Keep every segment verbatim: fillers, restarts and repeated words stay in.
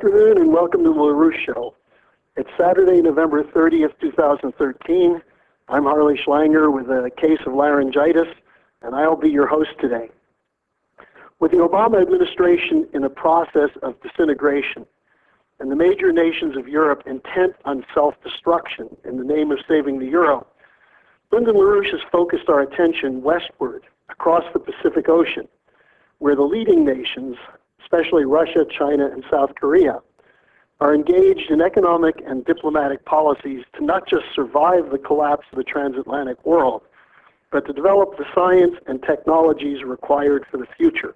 afternoon and welcome to the LaRouche Show. It's Saturday, November thirtieth, two thousand thirteen. I'm Harley Schlanger with a case of laryngitis, and I'll be your host today. With the Obama administration in a process of disintegration, and the major nations of Europe intent on self-destruction in the name of saving the euro, Lyndon LaRouche has focused our attention westward across the Pacific Ocean, where the leading nations, especially Russia, China, and South Korea, are engaged in economic and diplomatic policies to not just survive the collapse of the transatlantic world, but to develop the science and technologies required for the future.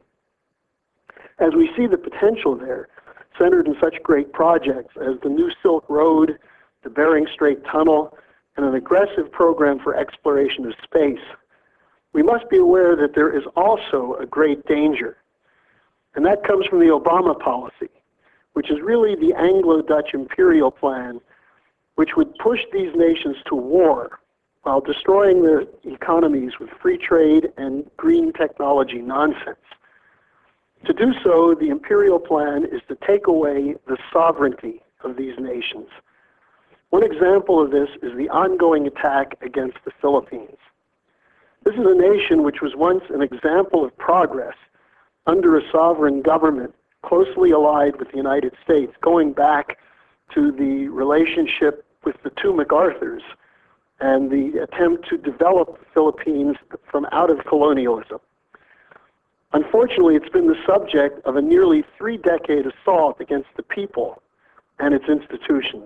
As we see the potential there, centered in such great projects as the New Silk Road, the Bering Strait Tunnel, and an aggressive program for exploration of space, we must be aware that there is also a great danger. And that comes from the Obama policy, which is really the Anglo-Dutch imperial plan, which would push these nations to war while destroying their economies with free trade and green technology nonsense. To do so, the imperial plan is to take away the sovereignty of these nations. One example of this is the ongoing attack against the Philippines. This is a nation which was once an example of progress under a sovereign government closely allied with the United States, going back to the relationship with the two MacArthurs and the attempt to develop the Philippines from out of colonialism. Unfortunately, it's been the subject of a nearly three-decade assault against the people and its institutions.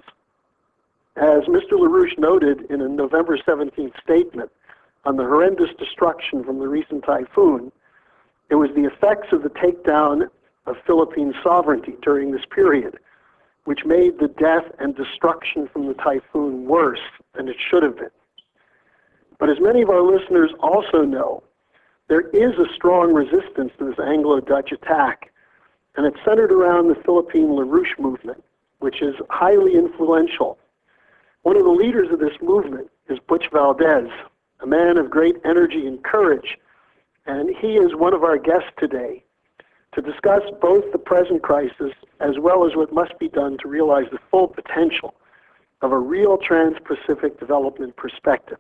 As Mister LaRouche noted in a November seventeenth statement on the horrendous destruction from the recent typhoon, it was the effects of the takedown of Philippine sovereignty during this period which made the death and destruction from the typhoon worse than it should have been. But as many of our listeners also know, there is a strong resistance to this Anglo-Dutch attack, and it's centered around the Philippine LaRouche movement, which is highly influential. One of the leaders of this movement is Butch Valdez, a man of great energy and courage, and he is one of our guests today to discuss both the present crisis as well as what must be done to realize the full potential of a real trans-Pacific development perspective.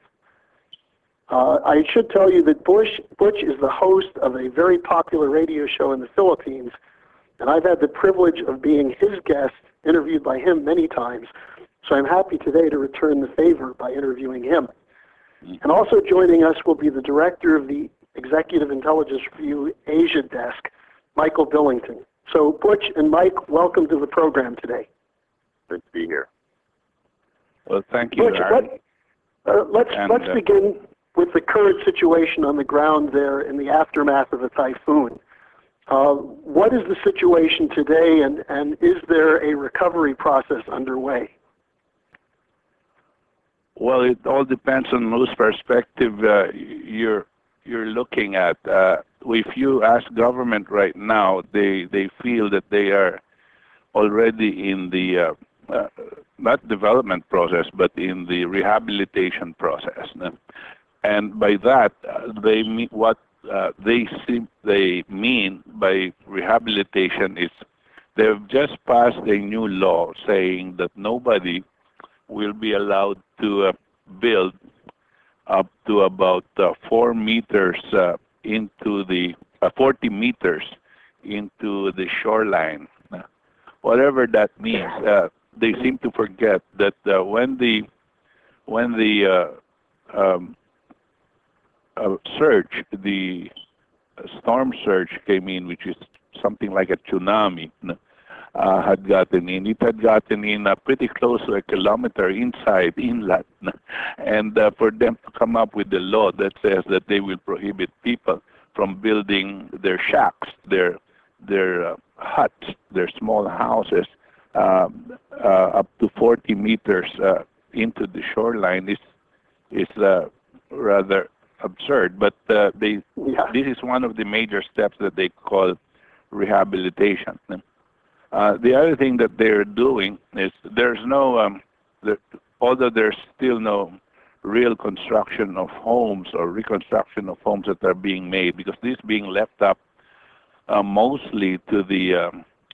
Uh, I should tell you that Bush, Butch is the host of a very popular radio show in the Philippines, and I've had the privilege of being his guest, interviewed by him many times, so I'm happy today to return the favor by interviewing him. And also joining us will be the director of the Executive Intelligence Review Asia Desk, Michael Billington. So Butch and Mike, welcome to the program today. Good to be here. Well, thank you, Butch, let, uh, let's, and, let's uh, begin with the current situation on the ground there in the aftermath of the typhoon. Uh, what is the situation today, and, and is there a recovery process underway? Well, it all depends on whose perspective uh, you're you're looking at. Uh, if you ask government right now, they they feel that they are already in the uh, uh, not development process, but in the rehabilitation process. And by that, uh, they mean what uh, they seem they mean by rehabilitation is they've just passed a new law saying that nobody will be allowed to uh, build up to about uh, four meters uh, into the uh, forty meters into the shoreline. Uh, whatever that means, uh, they seem to forget that uh, when the when the uh, um, uh, surge, the storm surge came in, which is something like a tsunami. Uh, had gotten in. It had gotten in uh, pretty close to a kilometer inside inland. And uh, for them to come up with the law that says that they will prohibit people from building their shacks, their their uh, huts, their small houses, um, uh, up to forty meters uh, into the shoreline is is uh, rather absurd. But uh, they Yeah. this is one of the major steps that they call rehabilitation. Uh, the other thing that they're doing is there's no, um, there, although there's still no real construction of homes or reconstruction of homes that are being made, because this is being left up uh, mostly to the um,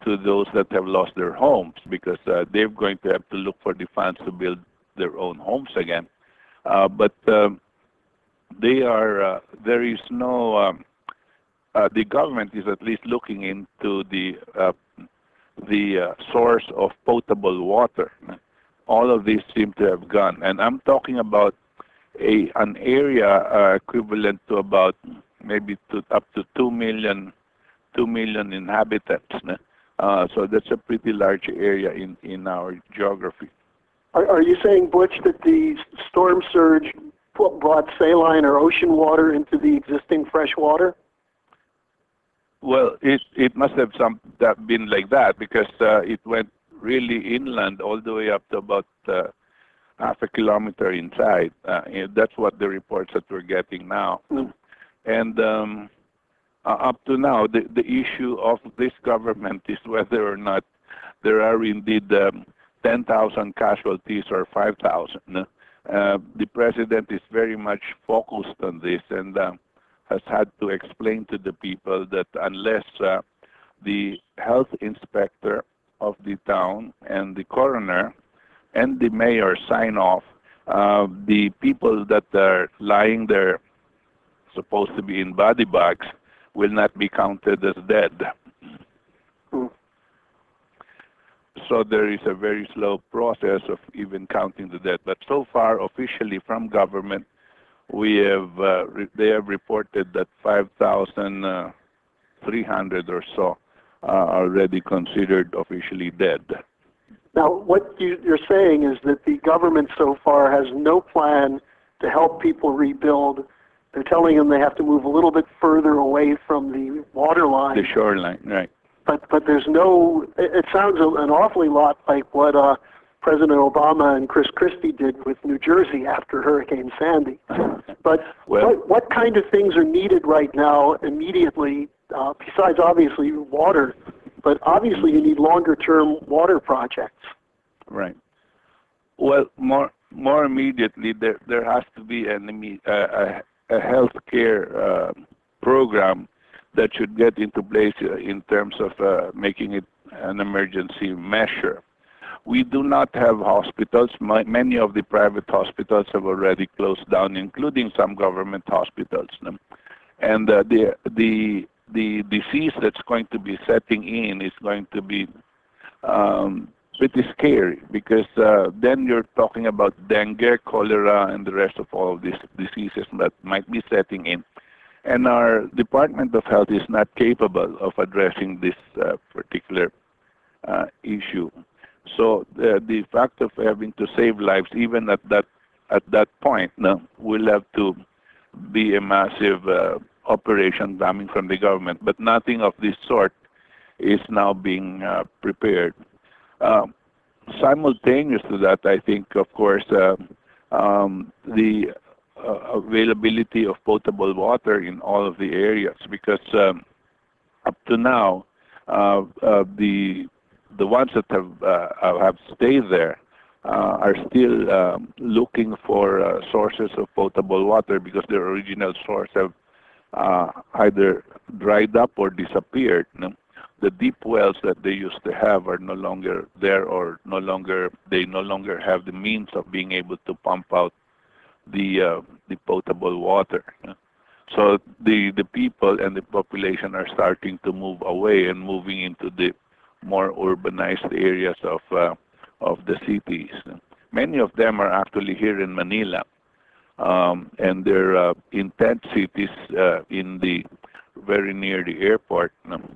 to those that have lost their homes, because uh, they're going to have to look for the funds to build their own homes again. Uh, but um, they are uh, there is no um, uh, the government is at least looking into the uh, the uh, source of potable water. All of these seem to have gone, and I'm talking about a an area uh, equivalent to about maybe to up to two million two million inhabitants. Uh, so that's a pretty large area in in our geography. Are, are you saying, Butch, that the storm surge put, brought saline or ocean water into the existing fresh water? Well, it it must have some that been like that, because uh, it went really inland all the way up to about uh, half a kilometer inside. Uh, and that's what the reports that we're getting now. Mm. And um, uh, up to now, the the issue of this government is whether or not there are indeed um, ten thousand casualties or five thousand. Uh, the president is very much focused on this, and uh, has had to explain to the people that unless uh, the health inspector of the town and the coroner and the mayor sign off, uh, the people that are lying there, supposed to be in body bags, will not be counted as dead. Mm. So there is a very slow process of even counting the dead. But so far, officially from government, we have uh, re they have reported that five thousand three hundred or so are already considered officially dead. Now, what you, you're saying is that the government so far has no plan to help people rebuild. They're telling them they have to move a little bit further away from the water line. The shoreline, right. But but there's no, it, it sounds an awfully lot like what uh, President Obama and Chris Christie did with New Jersey after Hurricane Sandy. But well, what, what kind of things are needed right now immediately, uh, besides obviously water, but obviously you need longer-term water projects. Right. Well, more more immediately, there there has to be an, uh, a, a health care uh, program that should get into place uh, in terms of uh, making it an emergency measure. We do not have hospitals. My, many of the private hospitals have already closed down, including some government hospitals. And uh, the the the disease that's going to be setting in is going to be um, pretty scary, because uh, then you're talking about dengue, cholera, and the rest of all of these diseases that might be setting in. And our Department of Health is not capable of addressing this uh, particular uh, issue. So uh, the fact of having to save lives, even at that at that point, no, will have to be a massive uh, operation coming from the government. But nothing of this sort is now being uh, prepared. Uh, simultaneous to that, I think, of course, uh, um, the uh, availability of potable water in all of the areas, because um, up to now, uh, uh, the the ones that have uh, have stayed there uh, are still um, looking for uh, sources of potable water, because their original source have uh, either dried up or disappeared. You know? The deep wells that they used to have are no longer there, or no longer they no longer have the means of being able to pump out the uh, the potable water. You know? So the the people and the population are starting to move away and moving into the more urbanized areas of uh, of the cities. Many of them are actually here in Manila, um, and they're uh, in tent cities uh, in the very near the airport.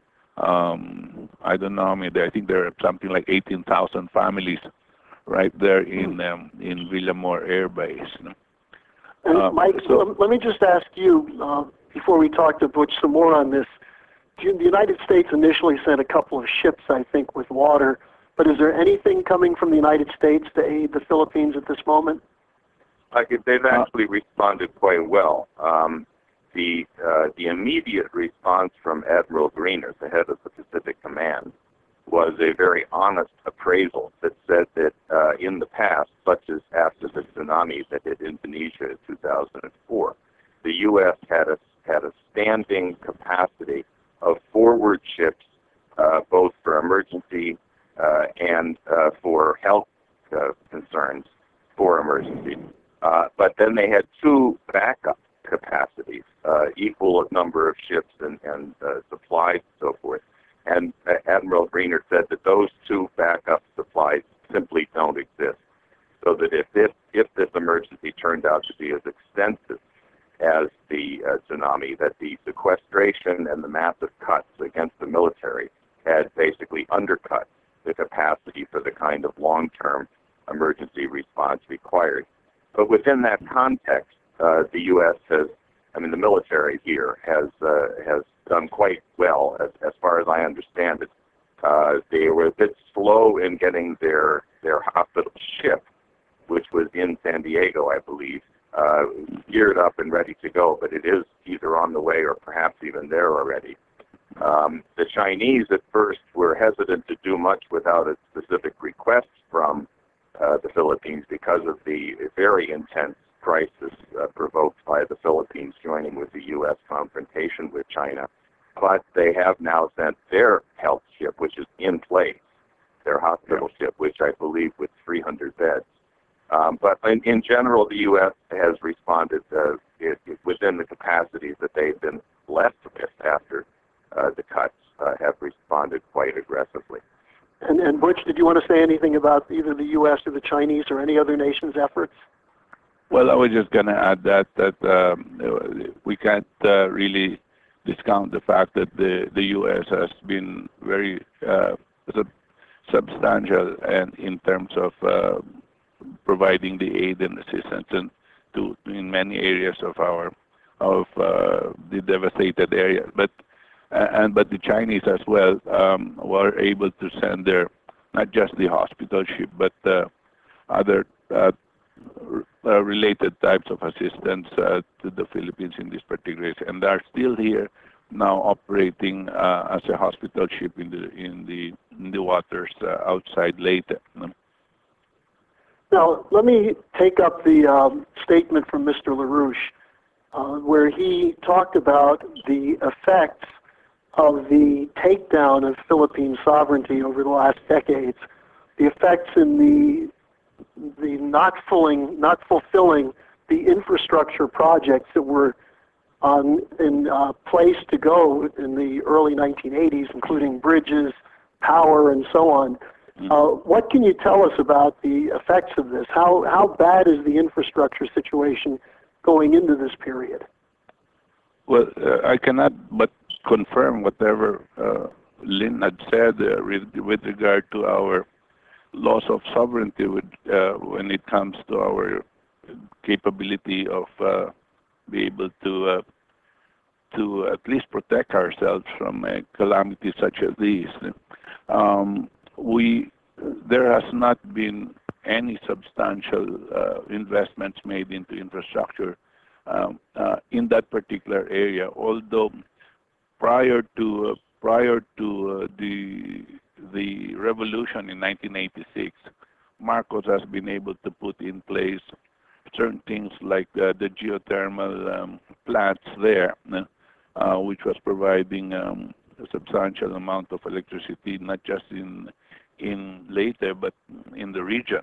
Um, I don't know how many. I think there are something like eighteen thousand families right there in um, in Villamor Air Base. And Um, Mike, so- let me just ask you, uh, before we talk to Butch some more on this, the United States initially sent a couple of ships, I think, with water, but is there anything coming from the United States to aid the Philippines at this moment? I could, they've actually responded quite well. Um, the uh, the immediate response from Admiral Greener, the head of the Pacific Command, was a very honest appraisal that said that uh, in the past, such as after the tsunami that hit Indonesia in two thousand four, the U S had a had a standing capacity of forward ships, uh, both for emergency emergency uh, and uh, for health uh, concerns for emergency. Uh, but then they had two backup capacities, uh, equal number of ships and, and uh, supplies and so forth. And uh, Admiral Greener said that those two backup supplies simply don't exist. So that if this, if this emergency turned out to be as extensive as the uh, tsunami, that the sequestration and the massive cuts against the military had basically undercut the capacity for the kind of long-term emergency response required. But within that context, uh, the U S has, I mean, the military here has uh, has done quite well, as, as far as I understand it. Uh, they were a bit slow in getting their their hospital ship, which was in San Diego, I believe, uh, geared up and ready to go, but it is either on the way or perhaps even there already. Um, the Chinese at first were hesitant to do much without a specific request from uh, the Philippines because of the very intense crisis uh, provoked by the Philippines joining with the U S confrontation with China. But they have now sent their health ship, which is in place, their hospital ship, which I believe with three hundred beds. Um, but in, in general, the U S has responded uh, it, it, within the capacities that they've been blessed with after uh, the cuts, uh, have responded quite aggressively. And, and Butch, did you want to say anything about either the U S or the Chinese or any other nation's efforts? Well, I was just going to add that that um, we can't uh, really discount the fact that the, the U S has been very uh, sub substantial and in terms of uh, providing the aid and assistance in, to in many areas of our of uh, the devastated areas. But uh, and but the Chinese as well um, were able to send their not just the hospital ship but uh, other uh, uh, related types of assistance uh, to the Philippines in this particular case, and they are still here now operating uh, as a hospital ship in the in the in the waters uh, outside Leyte. Now, let me take up the um, statement from Mister LaRouche, uh, where he talked about the effects of the takedown of Philippine sovereignty over the last decades, the effects in the the not fulfilling, not fulfilling the infrastructure projects that were on, in uh, place to go in the early nineteen eighties, including bridges, power, and so on. Uh, what can you tell us about the effects of this? How, how bad is the infrastructure situation going into this period? Well, uh, I cannot but confirm whatever uh, Lynn had said uh, with, with regard to our loss of sovereignty with, uh, when it comes to our capability of uh, be able to uh, to at least protect ourselves from a calamity such as these. Um, we there has not been any substantial uh, investments made into infrastructure um, uh, in that particular area. Although prior to uh, prior to uh, the the revolution in nineteen eighty-six, Marcos has been able to put in place certain things like uh, the geothermal um, plants there, uh, which was providing um, a substantial amount of electricity, not just in in Leyte, but in the region.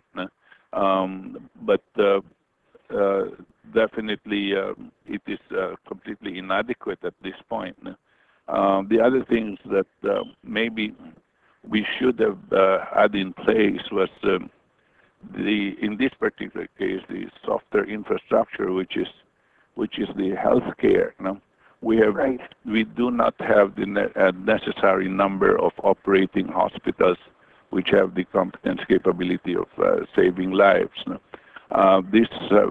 Um, but uh, uh, definitely uh, it is uh, completely inadequate at this point. Um, the other things that uh, maybe we should have uh, had in place was um, the, in this particular case, the software infrastructure, which is which is the healthcare. You know? We have Right. we do not have the ne uh, necessary number of operating hospitals which have the competence capability of uh, saving lives. You know? uh, this uh,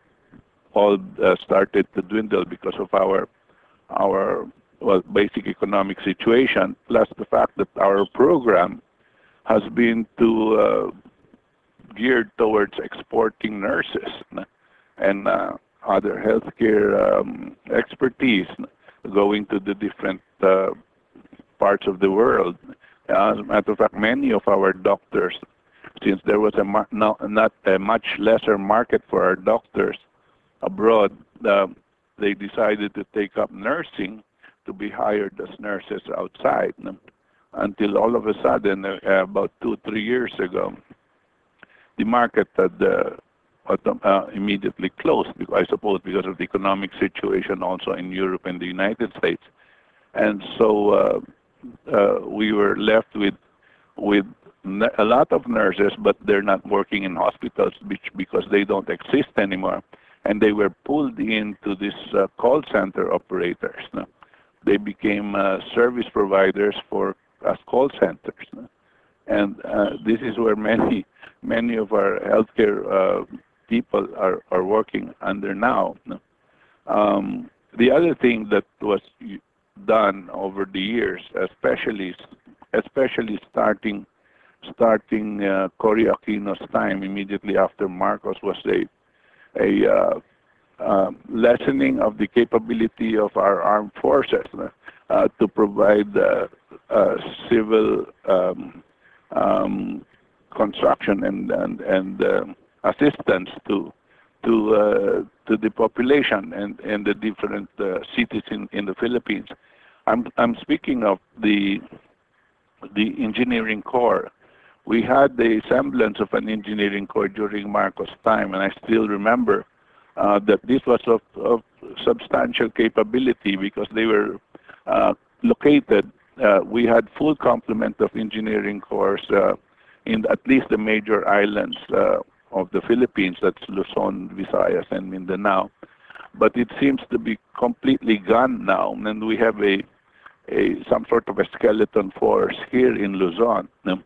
all uh, started to dwindle because of our our well, basic economic situation, plus the fact that our program has been to uh, geared towards exporting nurses and uh, other healthcare um, expertise going to the different uh, parts of the world. As a matter of fact, many of our doctors, since there was a mar no, not a much lesser market for our doctors abroad, uh, they decided to take up nursing to be hired as nurses outside. until all of a sudden, uh, about two, three years ago, the market had uh, autom- uh, immediately closed, because, I suppose because of the economic situation also in Europe and the United States. And so uh, uh, we were left with with a lot of nurses, but they're not working in hospitals because they don't exist anymore. And they were pulled into this uh, call center operators. No? They became uh, service providers for us call centers. No? And uh, this is where many many of our healthcare uh, people are, are working under now. No? Um, the other thing that was done over the years, especially especially starting starting uh, Cory Aquino's time, immediately after Marcos, was a a uh, uh, lessening of the capability of our armed forces uh, to provide uh, uh, civil um, um, construction and and, and uh, assistance to to uh, to the population and, and the different uh, cities in, in the Philippines. I'm I'm speaking of the the engineering corps. We had the semblance of an engineering corps during Marcos' time, and I still remember uh, that this was of, of substantial capability because they were uh, located. Uh, we had full complement of engineering corps uh, in at least the major islands uh, of the Philippines, that's Luzon, Visayas, and Mindanao. But it seems to be completely gone now, and we have a, a some sort of a skeleton force here in Luzon.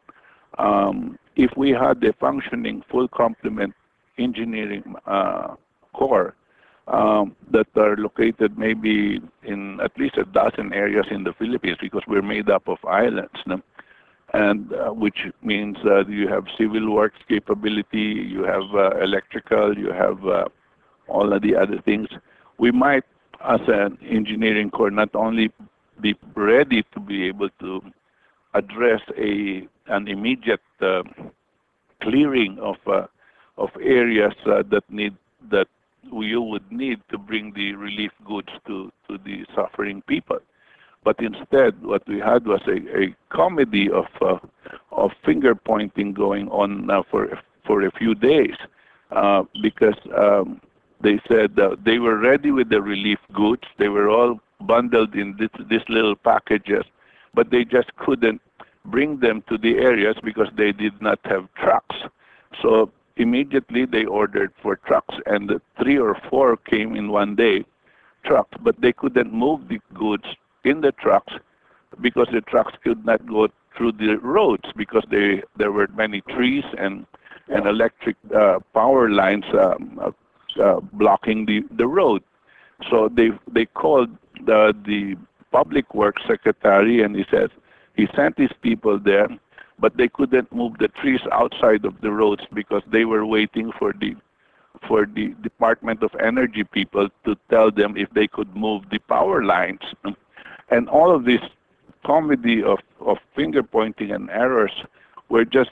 Um, if we had a functioning full complement engineering uh, corps um, that are located maybe in at least a dozen areas in the Philippines, because we're made up of islands, no? and uh, which means uh, you have civil works capability, you have uh, electrical, you have uh, all of the other things. We might, as an engineering corps, not only be ready to be able to address a an immediate uh, clearing of uh, of areas uh, that need that you would need to bring the relief goods to to the suffering people, but instead what we had was a, a comedy of uh, of finger pointing going on uh, for for a few days uh, because um, they said uh, they were ready with the relief goods. They were all bundled in this, this little packages, but they just couldn't bring them to the areas because they did not have trucks. So immediately they ordered for trucks, and the three or four came in one day, trucks, but they couldn't move the goods in the trucks because the trucks could not go through the roads because they, there were many trees and, and electric uh, power lines um, uh, uh, blocking the, the road. So they, they called the, the public works secretary, and he says, he sent his people there, but they couldn't move the trees outside of the roads because they were waiting for the for the Department of Energy people to tell them if they could move the power lines. And all of this comedy of, of finger pointing and errors were just,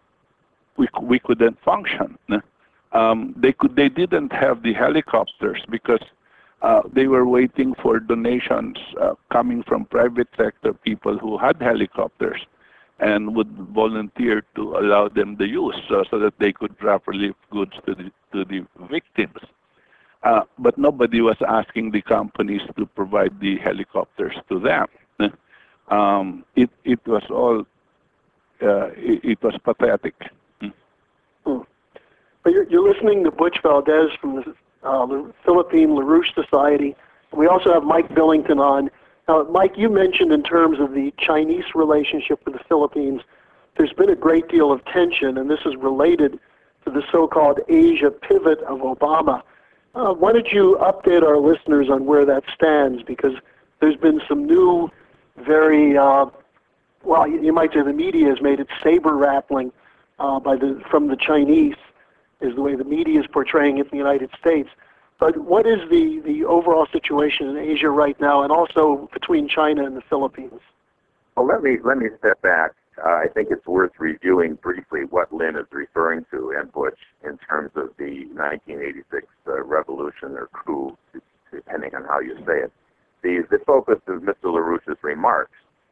we, we couldn't function. Um, they could they didn't have the helicopters because Uh, they were waiting for donations uh, coming from private sector people who had helicopters and would volunteer to allow them the use uh, so that they could drop relief goods to the, to the victims. Uh, but nobody was asking the companies to provide the helicopters to them. Um, it, it was all, uh, it, it was pathetic. Hmm. But you're, you're listening to Butch Valdez from the Uh, the Philippine LaRouche Society. We also have Mike Billington on. Now, Mike, you mentioned in terms of the Chinese relationship with the Philippines, there's been a great deal of tension, and this is related to the so-called Asia pivot of Obama. Uh, why don't you update our listeners on where that stands? Because there's been some new, very, uh, well, you, you might say the media has made it saber-rattling uh, by the, from the Chinese, is the way the media is portraying it in the United States. But what is the, the overall situation in Asia right now, and also between China and the Philippines? Well, let me let me step back. Uh, I think it's worth reviewing briefly what Lynn is referring to and Butch in terms of the nineteen eighty-six uh, revolution or coup, depending on how you say it. The, the focus of Mister LaRouche's remarks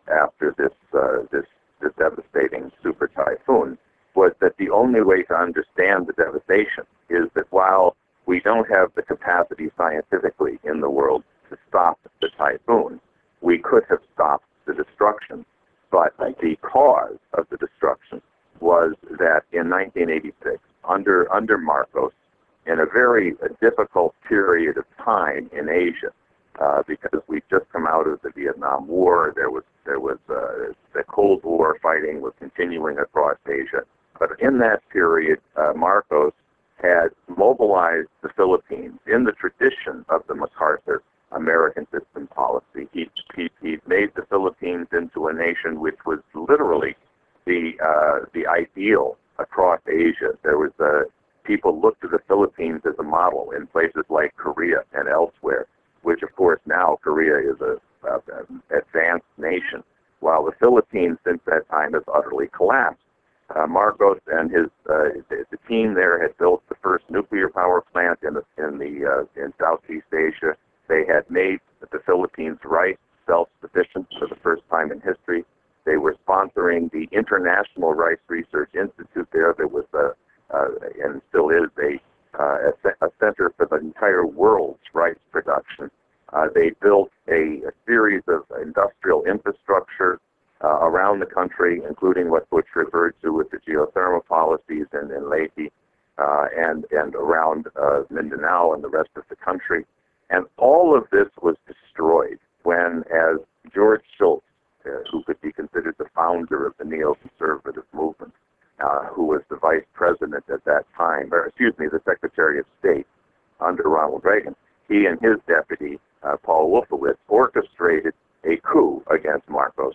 after this uh, this this devastating super typhoon was that the only way to understand the devastation is that while we don't have the capacity scientifically in the world to stop the typhoon, we could have stopped the destruction. But the cause of the destruction was that in nineteen eighty-six, under under Marcos, in a very uh, difficult period of time in Asia, uh, because we'd just come out of the Vietnam War, there was there was uh, the Cold War fighting was continuing across Asia. But in that period, uh, Marcos had mobilized the Philippines in the tradition of the MacArthur American system policy. He, he, he made the Philippines into a nation which was literally the uh, the ideal across Asia. There was a, people looked to the Philippines as a model in places like Korea and elsewhere, which of course now Korea is a, a, a advanced nation, while the Philippines since that time has utterly collapsed. Uh, Marcos and his uh, the, the team there had built the first nuclear power plant in the in the uh, in Southeast Asia. They had made the Philippines rice self-sufficient for the first time in history. They were sponsoring the International Rice Research Institute there. There was a uh, and still is a uh, a, a center for the entire world's rice production. Uh, they built a, a series of industrial infrastructure Uh, around the country, including what Bush referred to with the geothermal policies in, in Leyte uh, and, and around uh, Mindanao and the rest of the country. And all of this was destroyed when, as George Shultz, uh, who could be considered the founder of the neoconservative movement, uh, who was the vice president at that time, or excuse me, the Secretary of State under Ronald Reagan, he and his deputy, uh, Paul Wolfowitz, orchestrated a coup against Marcos,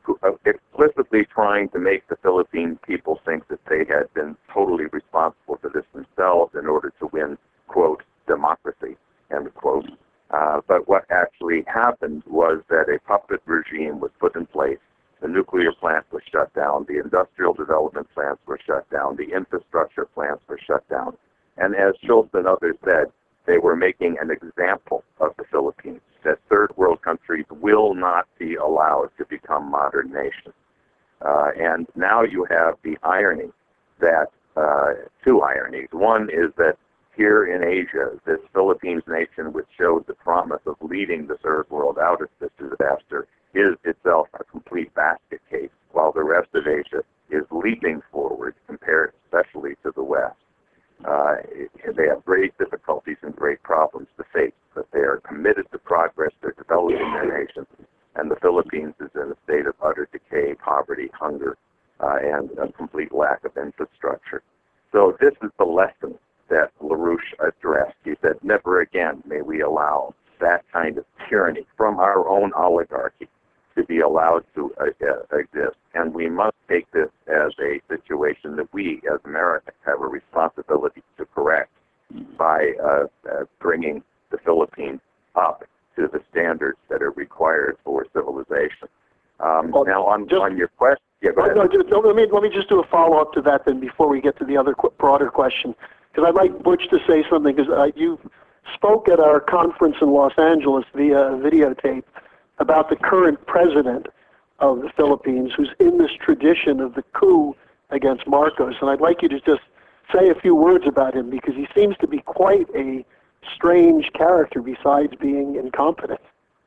explicitly trying to make the Philippine people think that they had been totally responsible for this themselves in order to win, quote, democracy, end quote. Uh, but what actually happened was that a puppet regime was put in place. The nuclear plant was shut down. The industrial development plants were shut down. The infrastructure plants were shut down. And as Schultz and others said, they were making an example of the Philippines, that third world countries will not be allowed to become modern nations. Uh, and now you have the irony that, uh, two ironies. One is that here in Asia, this Philippines nation, which showed the promise of leading the third world out of this disaster, is itself a complete basket case, while the rest of Asia is leaping forward compared especially to the West. Uh, they have great difficulties and great problems to face, but they are committed to progress. They're developing their nation, and the Philippines is in a state of utter decay, poverty, hunger, uh, and a complete lack of infrastructure. So this is the lesson that LaRouche addressed. He said, never again may we allow that kind of tyranny from our own oligarchy to be allowed to uh, uh, exist. And we must take this as a situation that we, as Americans, have a responsibility to correct by uh, uh, bringing the Philippines up to the standards that are required for civilization. Um, well, now, on, just, on your question, yeah, go ahead. No, just, let me let me just do a follow-up to that then before we get to the other qu broader question, because I'd like Butch to say something, because uh, you spoke at our conference in Los Angeles via videotape about the current president of the Philippines, who's in this tradition of the coup against Marcos. And I'd like you to just say a few words about him, because he seems to be quite a strange character besides being incompetent.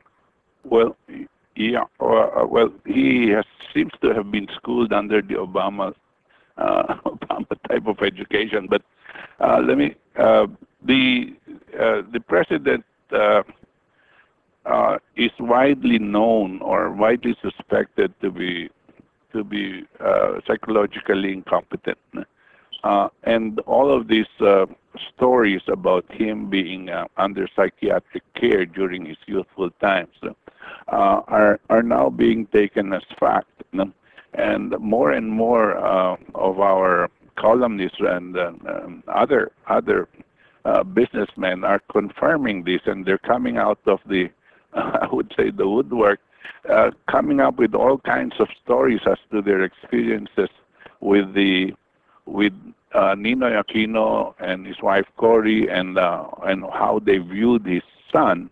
Well, yeah, uh, well, he has, seems to have been schooled under the Obama, uh, Obama type of education. But uh, let me, uh, the, uh, the president, uh, Uh, is widely known or widely suspected to be to be uh, psychologically incompetent, uh, and all of these uh, stories about him being uh, under psychiatric care during his youthful times uh, are are now being taken as fact, you know? And more and more uh, of our columnists and uh, um, other other uh, businessmen are confirming this, and they're coming out of the I would say the woodwork, uh, coming up with all kinds of stories as to their experiences with the with uh, Ninoy Aquino and his wife Cory, and uh, and how they viewed his son,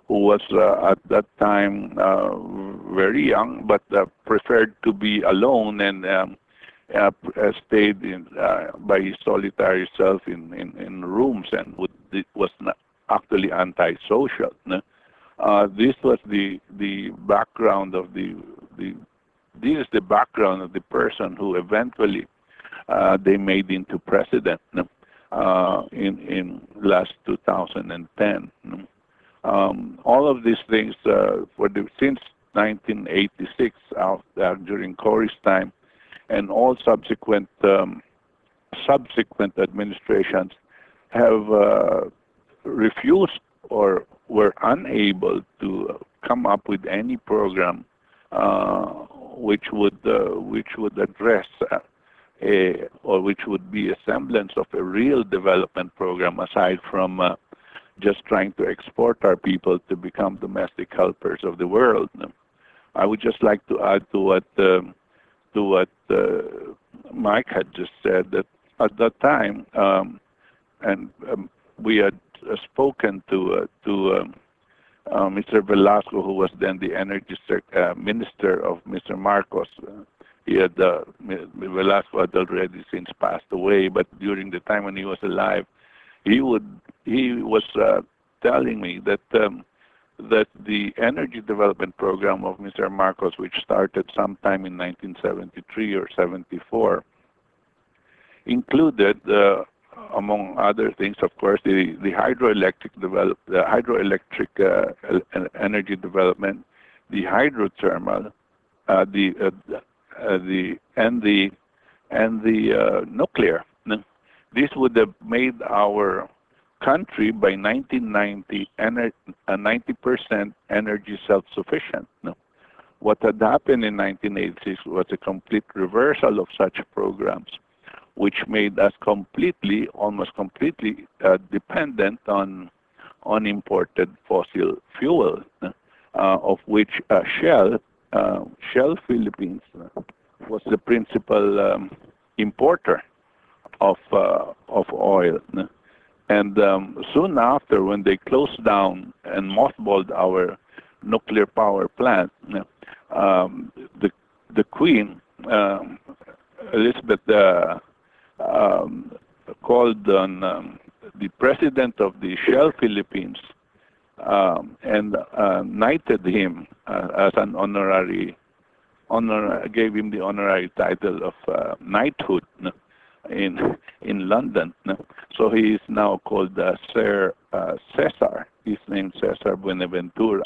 who was uh, at that time uh, very young, but uh, preferred to be alone and um, uh, uh, stayed in, uh, by his solitary self in, in, in rooms and would, it was not actually antisocial. No? Uh, this was the the background of the the this is the background of the person who eventually uh, they made into president no? uh, in in last two thousand ten. No? Um, all of these things uh, for the since nineteen eighty-six out uh, during Cory's time, and all subsequent um, subsequent administrations have uh, refused or were unable to come up with any program uh, which would uh, which would address uh, a or which would be a semblance of a real development program aside from uh, just trying to export our people to become domestic helpers of the world. I would just like to add to what um, to what uh, Mike had just said, that at that time, um, and um, we had uh, spoken to uh, to um, uh, Mister Velasco, who was then the energy uh, minister of Mister Marcos. Uh, he had uh, Velasco had already since passed away, but during the time when he was alive, he would he was uh, telling me that um, that the energy development program of Mister Marcos, which started sometime in nineteen seventy-three or seventy-four, included, uh, among other things, of course, the the hydroelectric develop the hydroelectric uh, energy development, the hydrothermal, uh, the uh, uh, the and the and the uh, nuclear. This would have made our country by nineteen ninety uh, ninety percent energy self-sufficient. No? What had happened in nineteen eighty-six was a complete reversal of such programs, which made us completely, almost completely uh, dependent on on imported fossil fuel, uh, of which uh, Shell, uh, Shell Philippines uh, was the principal um, importer of uh, of oil. And um, soon after, when they closed down and mothballed our nuclear power plant, um, the the Queen um, Elizabeth uh, um, called on um, the president of the Shell Philippines um, and uh, knighted him uh, as an honorary honor, gave him the honorary title of uh, knighthood in in London. So he is now called uh, Sir uh, Cesar. He's named Cesar Buenaventura.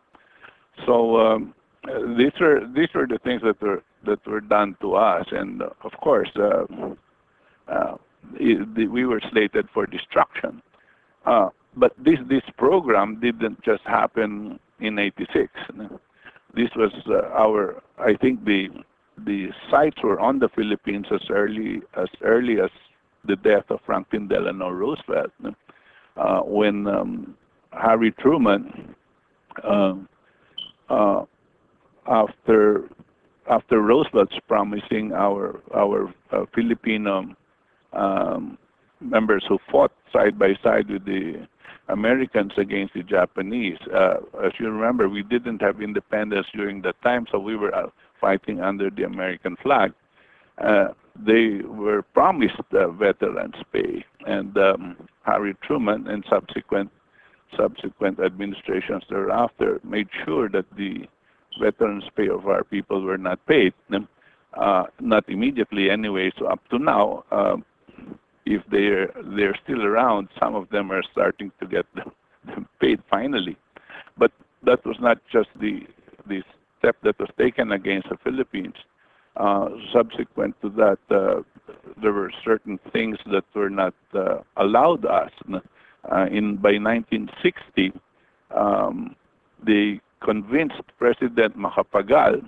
So um, these are these are the things that were that were done to us, and uh, of course uh, uh, it, we were slated for destruction. Uh, but this this program didn't just happen in eighty-six. This was uh, our, I think the the sights were on the Philippines as early as early as the death of Franklin Delano Roosevelt, uh, when um, Harry Truman, uh, uh, after after Roosevelt's promising our our uh, Filipino um, members who fought side by side with the Americans against the Japanese. Uh, as you remember, we didn't have independence during that time, so we were uh, fighting under the American flag. Uh, they were promised uh, veterans pay, and um, Harry Truman and subsequent subsequent administrations thereafter made sure that the veterans pay of our people were not paid, uh, not immediately anyway. So up to now, uh, if they're they're still around, some of them are starting to get them, them paid finally. But that was not just the the step that was taken against the Philippines. Uh, subsequent to that, uh, there were certain things that were not uh, allowed us. Uh, in by nineteen sixty, um, they convinced President Macapagal.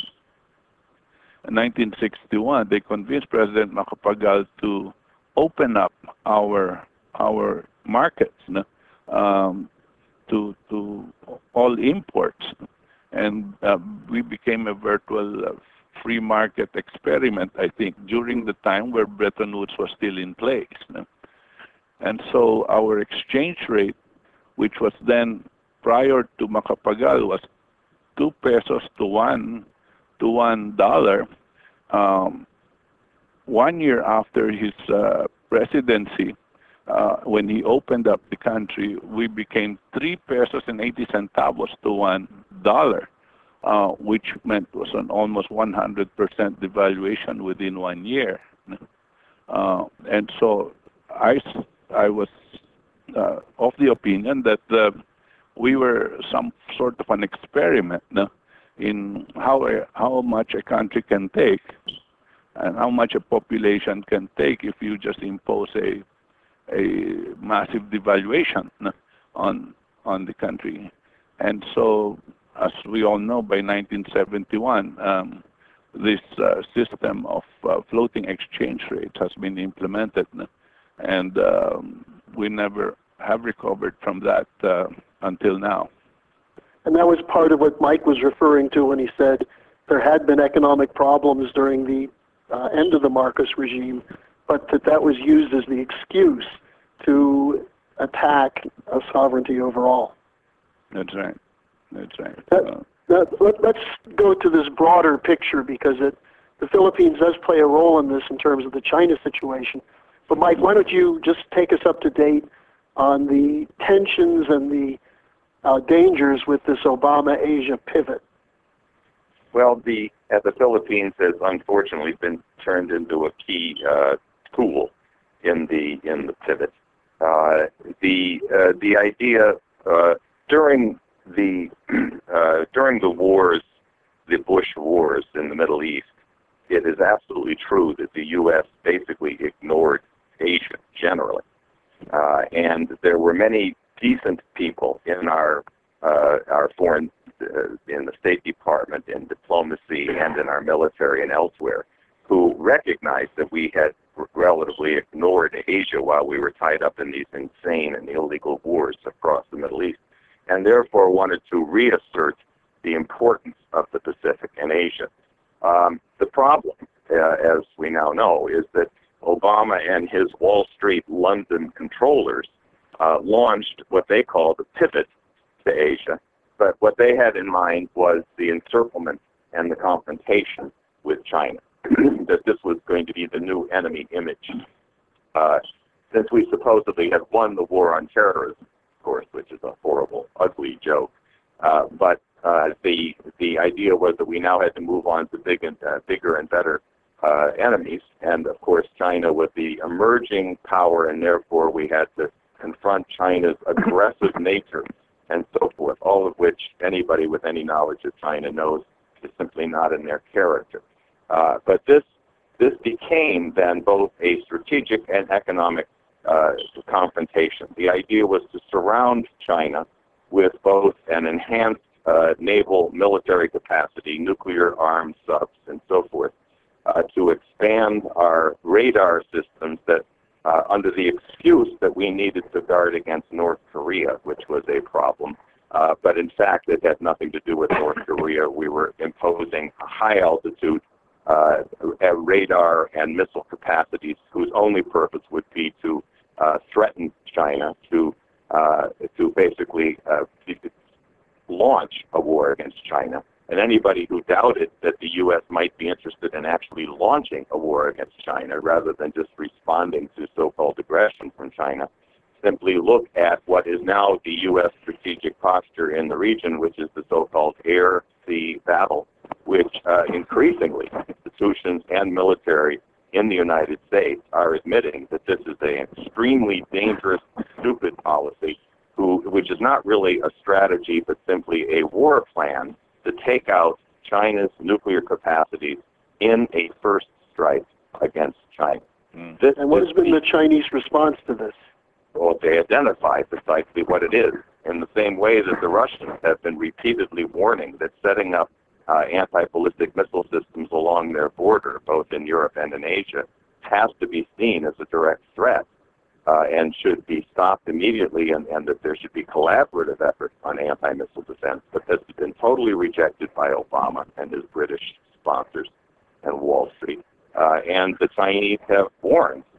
In nineteen sixty-one, they convinced President Macapagal to open up our our markets um, to to all imports, and uh, we became a virtual uh, free market experiment, I think, during the time where Bretton Woods was still in place. And so our exchange rate, which was then prior to Macapagal was two pesos to one to one dollar. Um, one year after his uh, presidency, uh, when he opened up the country, we became three pesos and eighty centavos to one dollar, uh, which meant was an almost one hundred percent devaluation within one year. Uh, and so I, I was uh, of the opinion that uh, we were some sort of an experiment no, in how a, how much a country can take and how much a population can take if you just impose a a massive devaluation no, on on the country. And so, as we all know, by nineteen seventy-one, um, this uh, system of uh, floating exchange rates has been implemented, no, and um, we never have recovered from that uh, until now. And that was part of what Mike was referring to when he said there had been economic problems during the uh, end of the Marcos regime, but that that was used as the excuse to attack uh, sovereignty overall. That's right. That's right. That, uh, that, let, let's go to this broader picture, because it, the Philippines does play a role in this in terms of the China situation. But Mike, why don't you just take us up to date on the tensions and the uh, dangers with this Obama-Asia pivot? Well, the uh, the Philippines has unfortunately been turned into a key uh, tool in the in the pivot. Uh, the uh, the idea uh, during the uh, during the wars, the Bush wars in the Middle East, it is absolutely true that the U S basically ignored Asia generally, uh, and there were many decent people in our uh, our foreign uh, in the State Department, in diplomacy, and in our military and elsewhere, who recognized that we had relatively ignored Asia while we were tied up in these insane and illegal wars across the Middle East, and therefore wanted to reassert the importance of the Pacific and Asia. Um, the problem, uh, as we now know, is that Obama and his Wall Street London controllers uh, launched what they call the pivot to Asia, but what they had in mind was the encirclement and the confrontation with China, that this was going to be the new enemy image. Uh, since we supposedly had won the war on terrorism, of course, which is a horrible, ugly joke, uh, but uh, the the idea was that we now had to move on to big and, uh, bigger and better uh, enemies, and of course China was the emerging power, and therefore we had to confront China's aggressive nature and so forth, all of which anybody with any knowledge of China knows is simply not in their character. Uh, but this this became then both a strategic and economic uh, confrontation. The idea was to surround China with both an enhanced uh, naval military capacity, nuclear armed subs, and so forth, uh, to expand our radar systems that Uh, under the excuse that we needed to guard against North Korea, which was a problem. Uh, but in fact, it had nothing to do with North Korea. We were imposing high-altitude uh, radar and missile capacities whose only purpose would be to uh, threaten China, to, uh, to basically uh, launch a war against China. And anybody who doubted that the U S might be interested in actually launching a war against China rather than just responding to so-called aggression from China, simply look at what is now the U S strategic posture in the region, which is the so-called air-sea battle, which uh, increasingly institutions and military in the United States are admitting that this is an extremely dangerous, stupid policy, who, which is not really a strategy but simply a war plan to take out China's nuclear capacities in a first strike against China. Mm. This, and what has been the Chinese response to this? Well, they identify precisely what it is, in the same way that the Russians have been repeatedly warning that setting up uh, anti-ballistic missile systems along their border, both in Europe and in Asia, has to be seen as a direct threat. Uh, and should be stopped immediately, and, and that there should be collaborative efforts on anti-missile defense. But this has been totally rejected by Obama and his British sponsors and Wall Street. Uh, and the Chinese have warned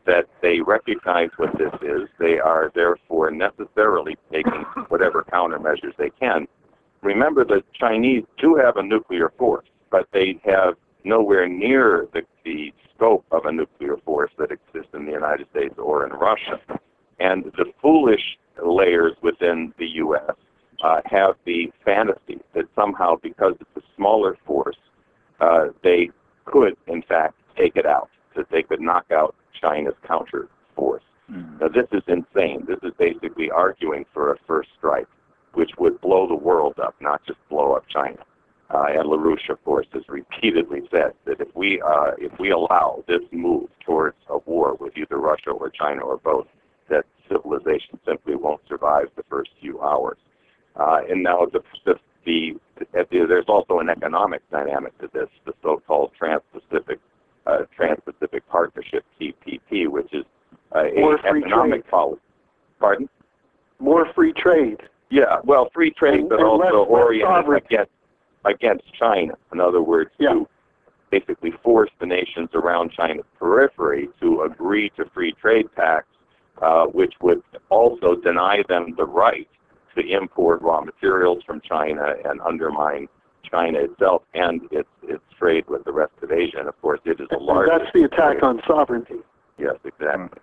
that they recognize what this is. They are therefore necessarily taking whatever countermeasures they can. Remember, the Chinese do have a nuclear force, but they have nowhere near the, the scope of a nuclear force that exists in the United States or in Russia. And the foolish layers within the U S uh, have the fantasy that somehow, because it's a smaller force, uh, they could, in fact, take it out, that they could knock out China's counter force. Mm. Now, this is insane. This is basically arguing for a first strike, which would blow the world up, not just blow up China. Uh, and LaRouche, of course, has repeatedly said that if we uh, if we allow this move towards a war with either Russia or China or both, that civilization simply won't survive the first few hours. Uh, and now the, the, the, the there's also an economic dynamic to this, the so-called Trans-Pacific uh, Trans-Pacific Partnership, T P P, which is uh, More a economic policy. Pardon? More free trade. Yeah, well, free trade, and, but and also less, oriented less against against China. In other words, yeah. to basically force the nations around China's periphery to agree to free trade pacts, uh, which would also deny them the right to import raw materials from China and undermine China itself and its its trade with the rest of Asia. And of course, it is a large. That's the attack on sovereignty. Yes, exactly.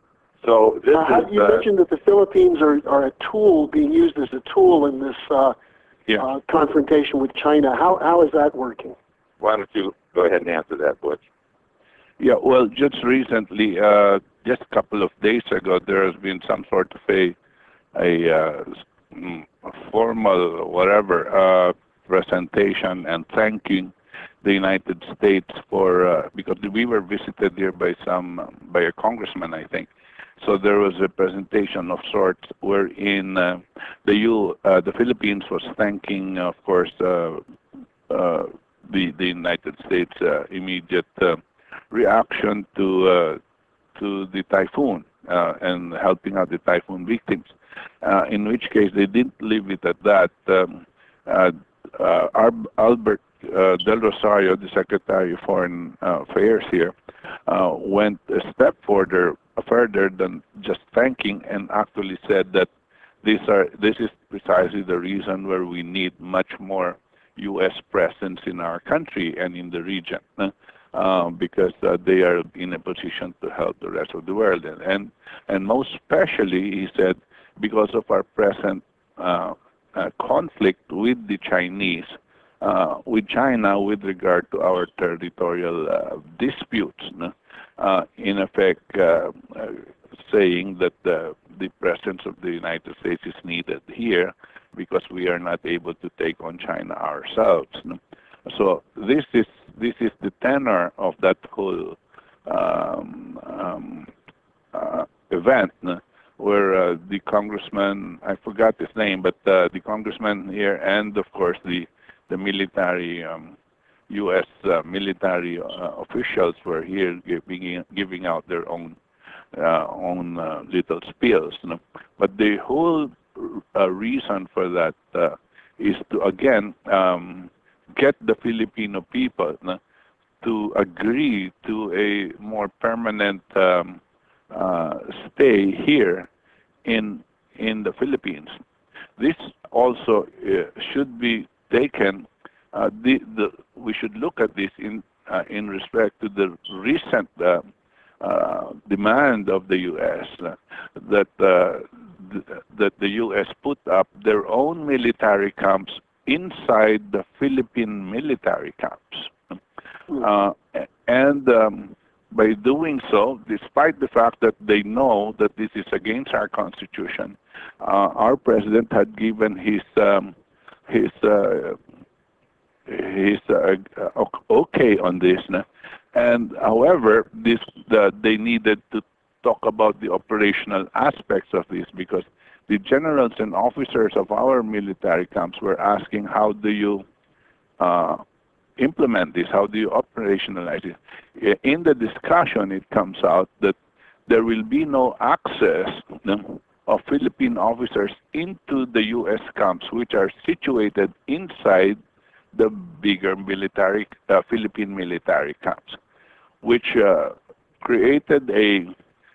So this uh, is. You uh, mentioned that the Philippines are, are a tool, being used as a tool in this uh, yeah. uh, confrontation with China. How how is that working? Why don't you go ahead and answer that, Butch? Yeah, well, just recently, uh, just a couple of days ago, there has been some sort of a a, uh, a formal whatever uh, presentation and thanking the United States for uh, because we were visited here by some by a congressman, I think. So there was a presentation of sorts wherein uh, the U uh, the Philippines was thanking, of course, uh, uh, the the United States uh, immediate uh, reaction to uh, to the typhoon uh, and helping out the typhoon victims. Uh, in which case they didn't leave it at that. Um, uh, uh, Albert uh, Del Rosario, the Secretary of Foreign uh, Affairs here, uh, went a step further, further than just thanking, and actually said that these are this is precisely the reason where we need much more U S presence in our country and in the region, uh, because uh, they are in a position to help the rest of the world, and and, and most especially, he said, because of our present uh, uh, conflict with the Chinese, uh, with China with regard to our territorial uh, disputes, no? uh, in effect uh, uh, saying that the, the presence of the United States is needed here because we are not able to take on China ourselves. No? So this is this is the tenor of that whole um, um, uh, event, no? Where uh, the congressman, I forgot his name, but uh, the congressman here and, of course, the the military, um, U S uh, military uh, officials were here giving giving out their own uh, own uh, little spiels. You know? But the whole uh, reason for that uh, is to, again, um, get the Filipino people, you know, to agree to a more permanent um, uh, stay here in in the Philippines. This also uh, should be taken. Uh, the, the we should look at this in uh, in respect to the recent uh, uh, demand of the U S uh, that uh, th that the U S put up their own military camps inside the Philippine military camps, uh, and um, by doing so, despite the fact that they know that this is against our Constitution, uh, our president had given his um, his uh, his uh, okay on this. And however, this the, they needed to talk about the operational aspects of this, because the generals and officers of our military camps were asking, how do you uh, implement this? How do you operationalize it? In the discussion, it comes out that there will be no access no, of Philippine officers into the U S camps, which are situated inside the bigger military, uh, Philippine military camps, which uh, created a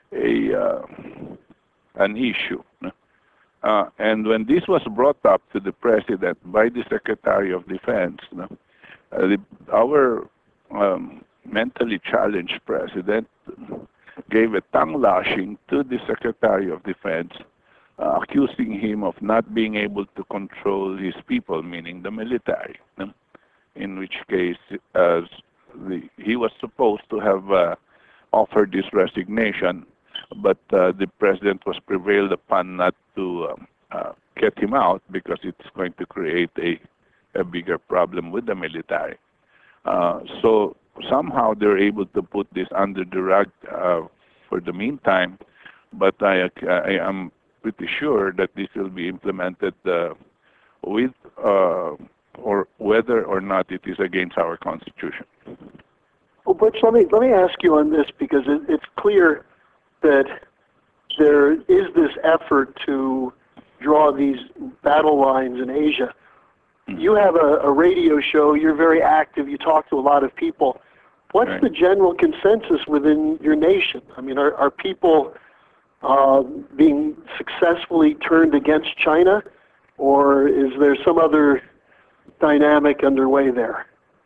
a uh, an issue. Uh, and when this was brought up to the president by the Secretary of Defense, uh, the, our um, mentally challenged president gave a tongue lashing to the Secretary of Defense, uh, accusing him of not being able to control his people, meaning the military. Uh, in which case, uh, the, he was supposed to have uh, offered this resignation, but uh, the president was prevailed upon not to um, uh, get him out because it's going to create a, a bigger problem with the military. Uh, so somehow they're able to put this under the rug uh, for the meantime, but I, I am pretty sure that this will be implemented uh, with uh, or whether or not it is against our Constitution. Well, Butch, let me, let me ask you on this, because it, it's clear that there is this effort to draw these battle lines in Asia. Mm-hmm. You have a, a radio show, you're very active, you talk to a lot of people. What's right. the general consensus within your nation? I mean, are, are people uh, being successfully turned against China, or is there some other dynamic underway there?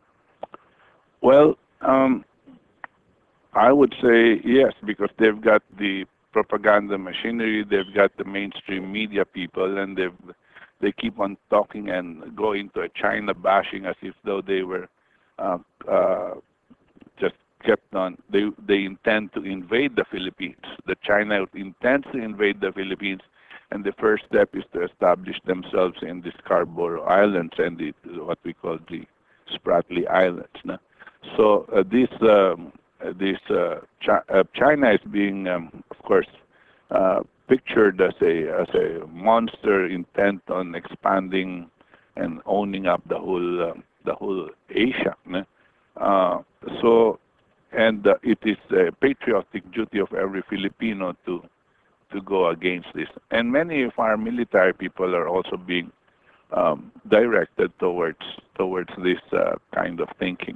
Well, um, I would say yes, because they've got the propaganda machinery, they've got the mainstream media people, and they've they keep on talking and going to a China bashing as if though they were uh, uh, just kept on. They they intend to invade the Philippines. The China intends to invade the Philippines, and the first step is to establish themselves in the Scarborough Islands and the, what we call the Spratly Islands. No? So uh, this um, this uh, Chi uh, China is being, um, of course, uh, pictured as a as a monster intent on expanding and owning up the whole uh, the whole Asia. No? Uh, so, and uh, it is a patriotic duty of every Filipino to to go against this. And many of our military people are also being um, directed towards towards this uh, kind of thinking.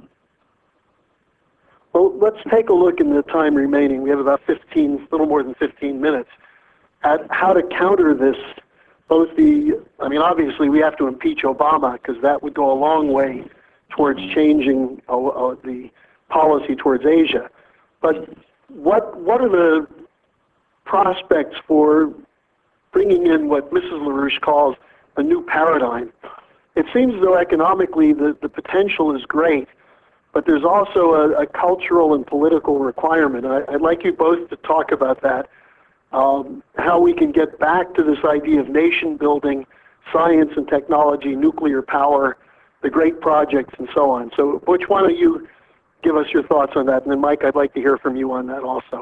Well, let's take a look in the time remaining. We have about fifteen, a little more than fifteen minutes, at how to counter this. Both the, I mean, obviously we have to impeach Obama because that would go a long way towards changing uh, uh, the policy towards Asia. But what what are the prospects for bringing in what Missus LaRouche calls a new paradigm? It seems as though economically the, the potential is great, but there's also a, a cultural and political requirement. I, I'd like you both to talk about that, um, how we can get back to this idea of nation building, science and technology, nuclear power, the great projects, and so on. So Butch, why don't you give us your thoughts on that? And then Mike, I'd like to hear from you on that also.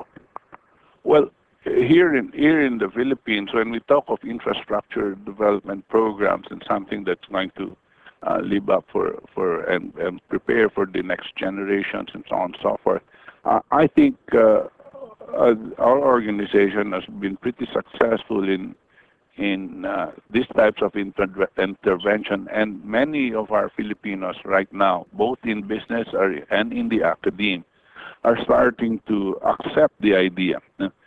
Well, here in here in the Philippines, when we talk of infrastructure development programs and something that's going to uh, live up for for and, and prepare for the next generations and so on and so forth, uh, I think uh, uh, our organization has been pretty successful in in uh, these types of inter intervention, and many of our Filipinos right now, both in business or, and in the academe, are starting to accept the idea.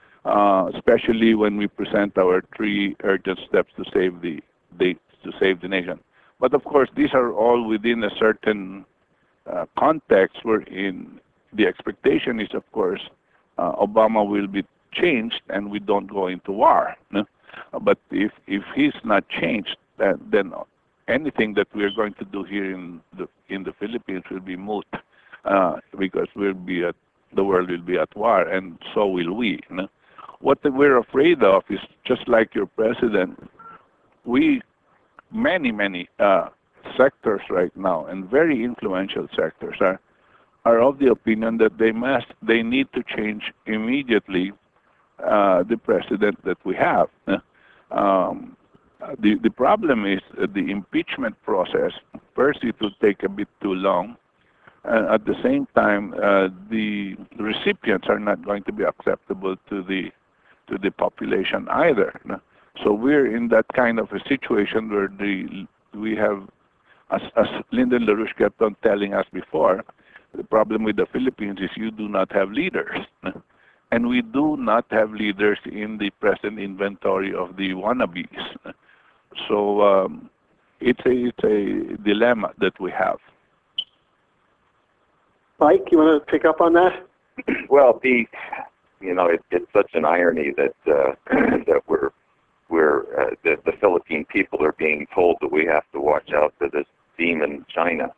Uh, especially when we present our three urgent steps to save the, the to save the nation. But of course, these are all within a certain uh, context wherein the expectation is, of course, uh, Obama will be changed and we don't go into war. No? But if if he's not changed, then, then anything that we're going to do here in the in the Philippines will be moot, uh, because we'll be at the world will be at war, and so will we. No? What we're afraid of is, just like your president, we, many, many uh, sectors right now, and very influential sectors, are are of the opinion that they must, they need to change immediately uh, the president that we have. Um, the the problem is the impeachment process. First, it will take a bit too long. Uh, at the same time, uh, the recipients are not going to be acceptable to the to the population either. So we're in that kind of a situation where the we have, as, as Lyndon LaRouche kept on telling us before, the problem with the Philippines is you do not have leaders. and we do not have leaders in the present inventory of the wannabes. So um, it's a it's a dilemma that we have. Mike, you want to pick up on that? Well, the you know it, it's such an irony that uh, that we're we're uh, that the Philippine people are being told that we have to watch out for this demon China,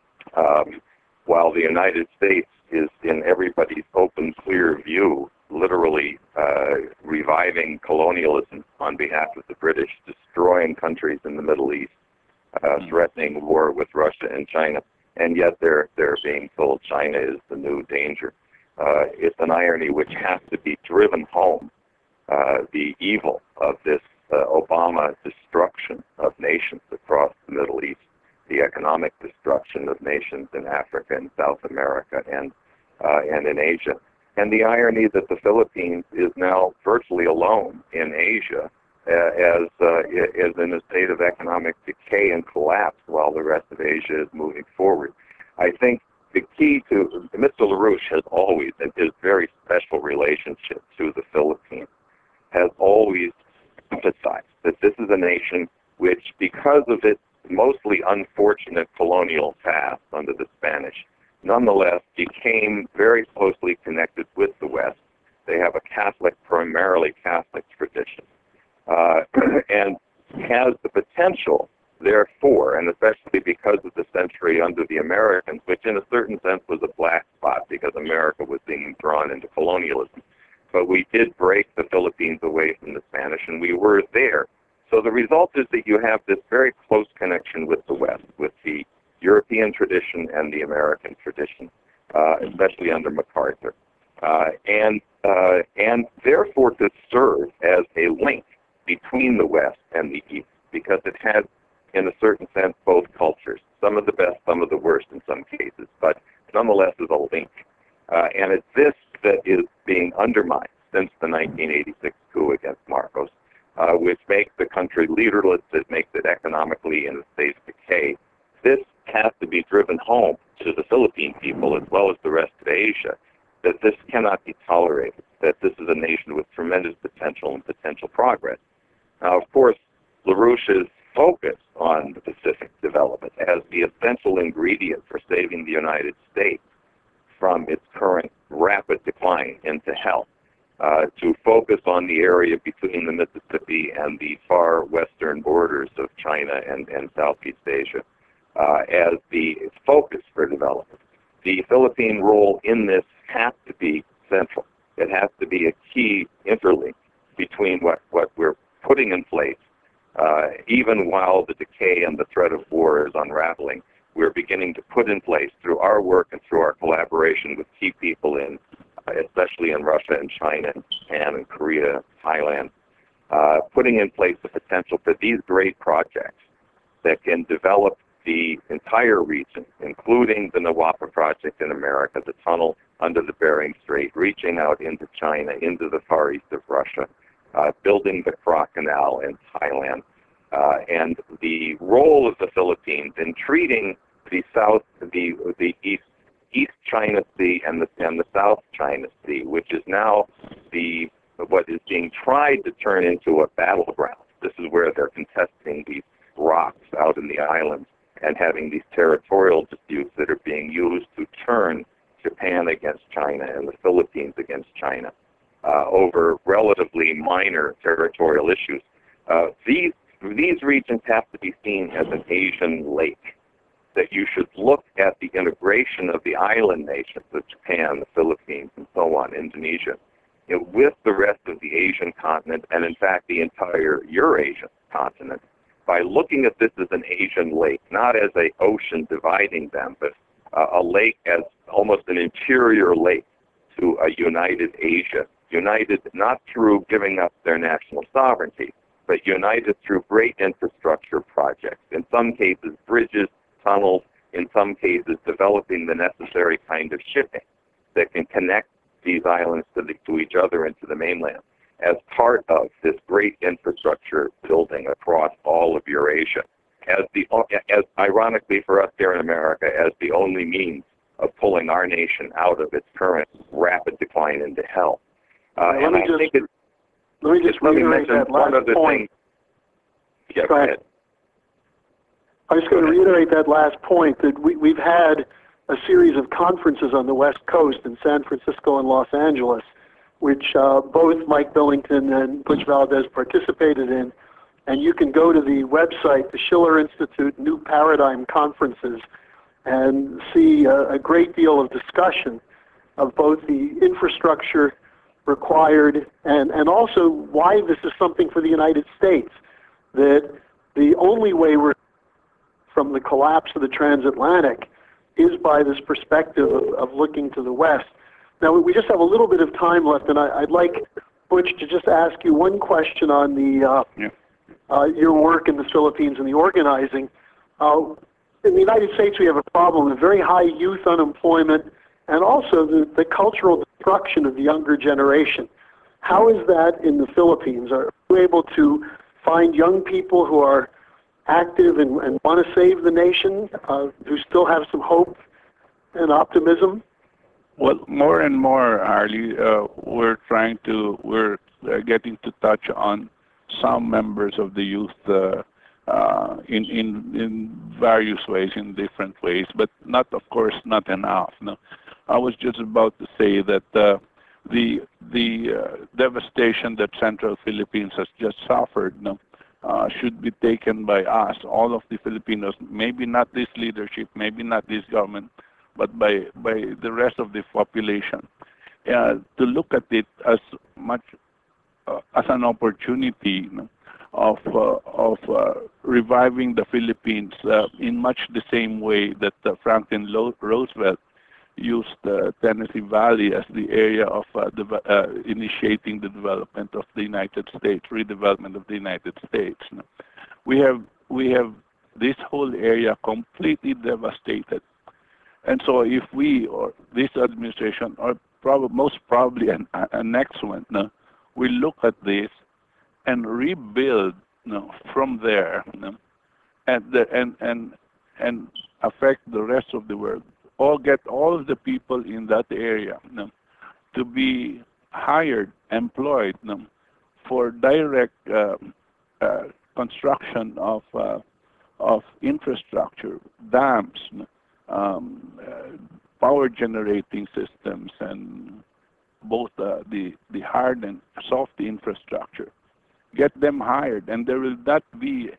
um, while the United States is in everybody's open, clear view, literally uh, reviving colonialism on behalf of the British, destroying countries in the Middle East, uh, threatening war with Russia and China, and yet they're they're being told China is the new danger. Uh, it's an irony which has to be driven home. Uh, the evil of this uh, Obama destruction of nations across the Middle East, the economic destruction of nations in Africa and South America and uh, and in Asia, and the irony that the Philippines is now virtually alone in Asia uh, as uh, is in a state of economic decay and collapse, while the rest of Asia is moving forward. I think the key to Mister LaRouche has always, in his very special relationship to the Philippines, has always emphasized that this is a nation which, because of its mostly unfortunate colonial past under the Spanish, nonetheless became very closely connected with the West. They have a Catholic, primarily Catholic tradition, uh, and has the potential, therefore, and especially because of the century under the Americans, which in a certain sense was a black spot because America was being drawn into colonialism. But we did break the Philippines away from the Spanish, and we were there. So the result is that you have this very close connection with the West, with the European tradition and the American tradition, uh, especially under MacArthur. Uh, and, uh, and therefore to serve as a link between the West and the East, because it has, in a certain sense, both cultures, some of the best, some of the worst in some cases, but nonetheless is a link. Uh, and it's this that is being undermined since the nineteen eighty-six coup against Marcos, uh, which makes the country leaderless, it makes it economically in a state of decay. This has to be driven home to the Philippine people as well as the rest of Asia, that this cannot be tolerated, that this is a nation with tremendous potential and potential progress. Now, of course, LaRouche's focus on the Pacific development as the essential ingredient for saving the United States from its current rapid decline into hell, uh, to focus on the area between the Mississippi and the far western borders of China and, and Southeast Asia uh, as the focus for development. The Philippine role in this has to be central. It has to be a key interlink between what, what we're putting in place, uh, even while the decay and the threat of war is unraveling. We're beginning to put in place through our work and through our collaboration with key people in, uh, especially in Russia and China and Japan and Korea, Thailand, uh, putting in place the potential for these great projects that can develop the entire region, including the Nawapa project in America, the tunnel under the Bering Strait, reaching out into China, into the far east of Russia, uh, building the Kra Canal in Thailand, uh, and the role of the Philippines in treating the South, the the East East China Sea and the and the South China Sea, which is now the what is being tried to turn into a battleground. This is where they're contesting these rocks out in the islands and having these territorial disputes that are being used to turn Japan against China and the Philippines against China uh, over relatively minor territorial issues. Uh, these these regions have to be seen as an Asian lake, that you should look at the integration of the island nations of Japan, the Philippines, and so on, Indonesia, you know, with the rest of the Asian continent, and in fact the entire Eurasian continent, by looking at this as an Asian lake, not as an ocean dividing them, but uh, a lake as almost an interior lake to a united Asia, united not through giving up their national sovereignty, but united through great infrastructure projects, in some cases bridges, tunnels, in some cases developing the necessary kind of shipping that can connect these islands to, the, to each other and to the mainland as part of this great infrastructure building across all of Eurasia, as the as ironically for us here in America, as the only means of pulling our nation out of its current rapid decline into hell. Uh, let and me I just, think it, let me just just let me reiterate mention that one last other point. thing. Yeah, Go go ahead. ahead. I was going to reiterate that last point, that we, we've had a series of conferences on the West Coast in San Francisco and Los Angeles, which uh, both Mike Billington and Butch Valdez participated in. And you can go to the website, the Schiller Institute New Paradigm Conferences, and see a, a great deal of discussion of both the infrastructure required and, and also why this is something for the United States, that the only way we're from the collapse of the transatlantic is by this perspective of, of looking to the West. Now, we just have a little bit of time left, and I, I'd like Butch to just ask you one question on the uh, Yeah. uh, your work in the Philippines and the organizing. Uh, in the United States, we have a problem of very high youth unemployment and also the, the cultural destruction of the younger generation. How is that in the Philippines? Are you able to find young people who are active and, and want to save the nation, uh, who still have some hope and optimism? Well, more and more, Harley, uh, we're trying to, we're uh, getting to touch on some members of the youth uh, uh, in, in, in various ways, in different ways, but not, of course, not enough. No. I was just about to say that uh, the, the uh, devastation that Central Philippines has just suffered, no, Uh, should be taken by us, all of the Filipinos, maybe not this leadership, maybe not this government, but by, by the rest of the population, uh, to look at it as much uh, as an opportunity, you know, of, uh, of uh, reviving the Philippines uh, in much the same way that uh, Franklin Lo Roosevelt used the uh, Tennessee Valley as the area of uh, uh, initiating the development of the United States, redevelopment of the United States. We have we have this whole area completely devastated, and so if we or this administration or probably most probably an, a next one, no, we look at this and rebuild, no, from there, no, and the, and and and affect the rest of the world. Or get all of the people in that area, you know, to be hired, employed, you know, for direct uh, uh, construction of uh, of infrastructure, dams, you know, um, uh, power generating systems, and both uh, the the hard and soft infrastructure. Get them hired, and there will not be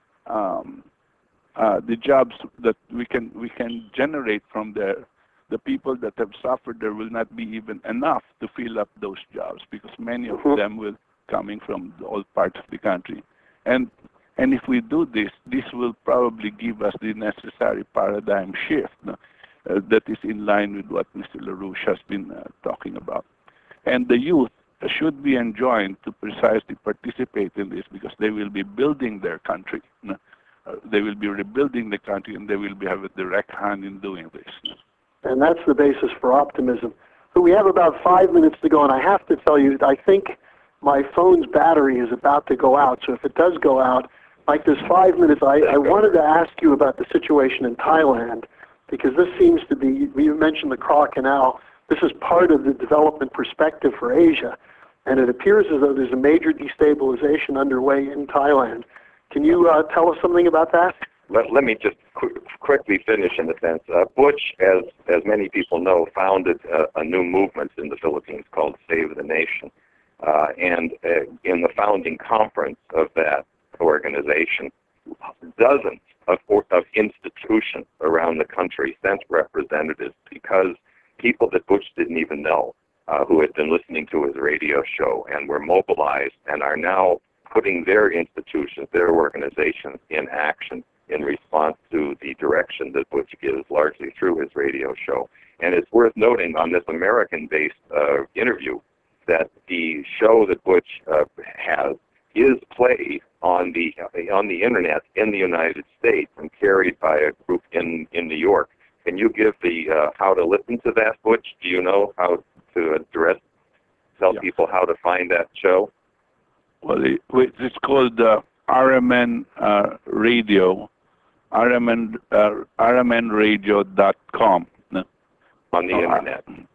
um, Uh, the jobs that we can we can generate from there, the people that have suffered there will not be even enough to fill up those jobs, because many of them will coming from all parts of the country, and and if we do this, this will probably give us the necessary paradigm shift, no, uh, that is in line with what Mister LaRouche has been uh, talking about, and the youth should be enjoined to precisely participate in this, because they will be building their country. No? Uh, they will be rebuilding the country, and they will be, have a direct hand in doing this. And that's the basis for optimism. So we have about five minutes to go, and I have to tell you, I think my phone's battery is about to go out. So if it does go out, like there's five minutes, I, I wanted to ask you about the situation in Thailand, because this seems to be, you mentioned the Kra Canal, this is part of the development perspective for Asia, and it appears as though there's a major destabilization underway in Thailand. Can you uh, tell us something about that? Let, let me just qu quickly finish in a sense. Uh, Butch, as, as many people know, founded a, a new movement in the Philippines called Save the Nation. Uh, and uh, in the founding conference of that organization, dozens of, of institutions around the country sent representatives, because people that Butch didn't even know, uh, who had been listening to his radio show and were mobilized and are now putting their institutions, their organizations in action in response to the direction that Butch gives, largely through his radio show. And it's worth noting on this American-based uh, interview that the show that Butch uh, has is played on the uh, on the internet in the United States and carried by a group in in New York. Can you give the uh, how to listen to that, Butch? Do you know how to address, tell yeah. people how to find that show? Well, it, it's called uh, R M N uh, Radio, R M N, uh, R M N radio dot com. No? On the oh, internet.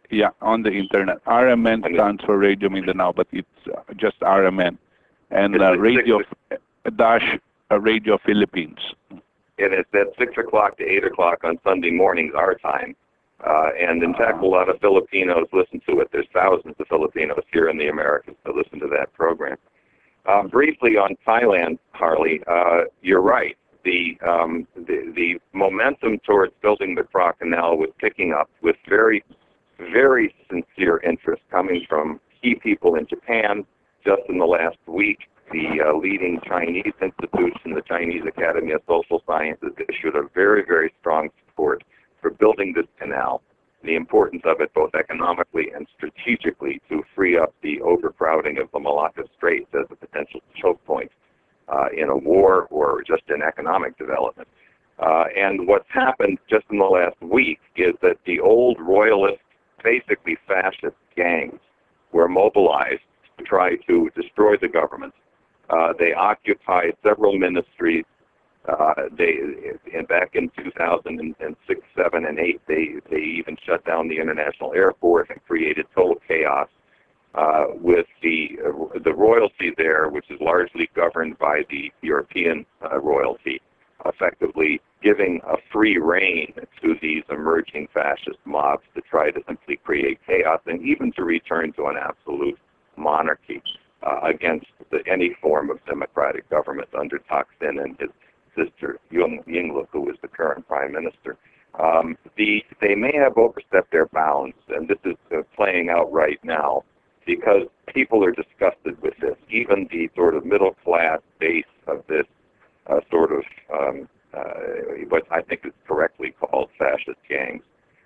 Yeah, on the internet. R M N And stands for Radio Mindanao, but it's uh, just R M N. And It's uh, at Radio six- dash uh, Radio Philippines. And it's at six o'clock to eight o'clock on Sunday mornings, our time. Uh, and in fact, a lot of Filipinos listen to it. There's thousands of Filipinos here in the Americas that listen to that program. Uh, briefly on Thailand, Harley, uh, you're right. The, um, the the momentum towards building the Kra Canal was picking up with very, very sincere interest coming from key people in Japan. Just in the last week, the uh, leading Chinese institution, the Chinese Academy of Social Sciences, issued a very, very strong support for building this canal, the importance of it both economically and strategically to free up the overcrowding of the Malacca Straits as a potential choke point uh, in a war or just in economic development. Uh, and what's happened just in the last week is that the old royalist, basically fascist gangs were mobilized to try to destroy the government. Uh, they occupied several ministries. Uh, they, and back in two thousand six, seven, and eight, they, they even shut down the international airport and created total chaos uh, with the uh, the royalty there, which is largely governed by the European uh, royalty, effectively giving a free rein to these emerging fascist mobs to try to simply create chaos and even to return to an absolute monarchy uh, against the, any form of democratic government under Thaksin and his sister Yung Yingluck, who is the current prime minister. Um, the, they may have overstepped their bounds, and this is uh, playing out right now because people are disgusted with this. Even the sort of middle class base of this uh, sort of um, uh, what I think is correctly called fascist gangs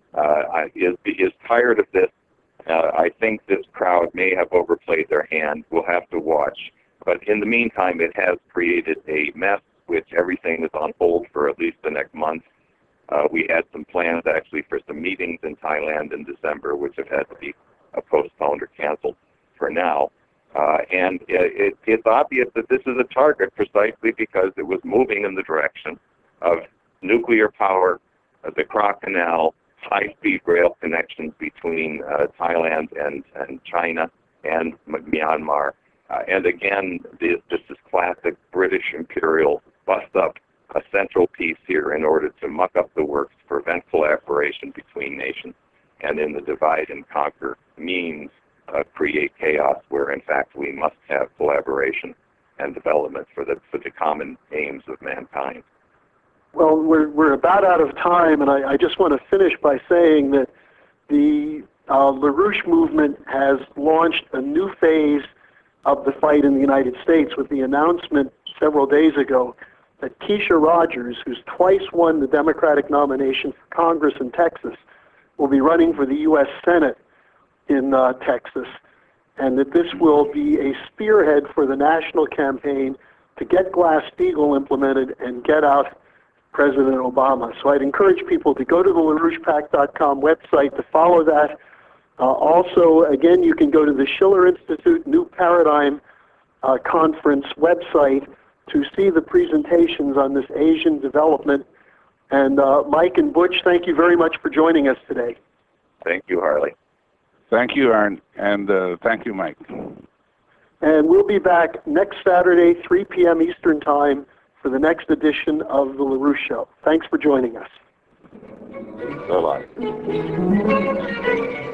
uh, is is tired of this. Uh, I think this crowd may have overplayed their hand. We'll have to watch. But in the meantime, it has created a mess, which everything is on hold for at least the next month. Uh, we had some plans actually for some meetings in Thailand in December, which have had to be uh, postponed or canceled for now. Uh, and it, it, it's obvious that this is a target precisely because it was moving in the direction of nuclear power, uh, the Kra Canal, high-speed rail connections between uh, Thailand and, and China and Myanmar. Uh, and again, this, this is classic British imperial bust up a central piece here in order to muck up the works, prevent collaboration between nations, and in the divide and conquer means uh, create chaos where in fact we must have collaboration and development for the, for the common aims of mankind. Well, we're, we're about out of time, and I, I just want to finish by saying that the uh, LaRouche movement has launched a new phase of the fight in the United States with the announcement several days ago that Keisha Rogers, who's twice won the Democratic nomination for Congress in Texas, will be running for the U S Senate in uh, Texas, and that this will be a spearhead for the national campaign to get Glass-Steagall implemented and get out President Obama. So I'd encourage people to go to the LaRouche Pac dot com website to follow that. Uh, also, again, you can go to the Schiller Institute New Paradigm uh, Conference website to see the presentations on this Asian development. And uh, Mike and Butch, thank you very much for joining us today. Thank you, Harley. Thank you, Aaron, and uh, thank you, Mike. And we'll be back next Saturday, three p m Eastern Time, for the next edition of The LaRouche Show. Thanks for joining us. Bye-bye.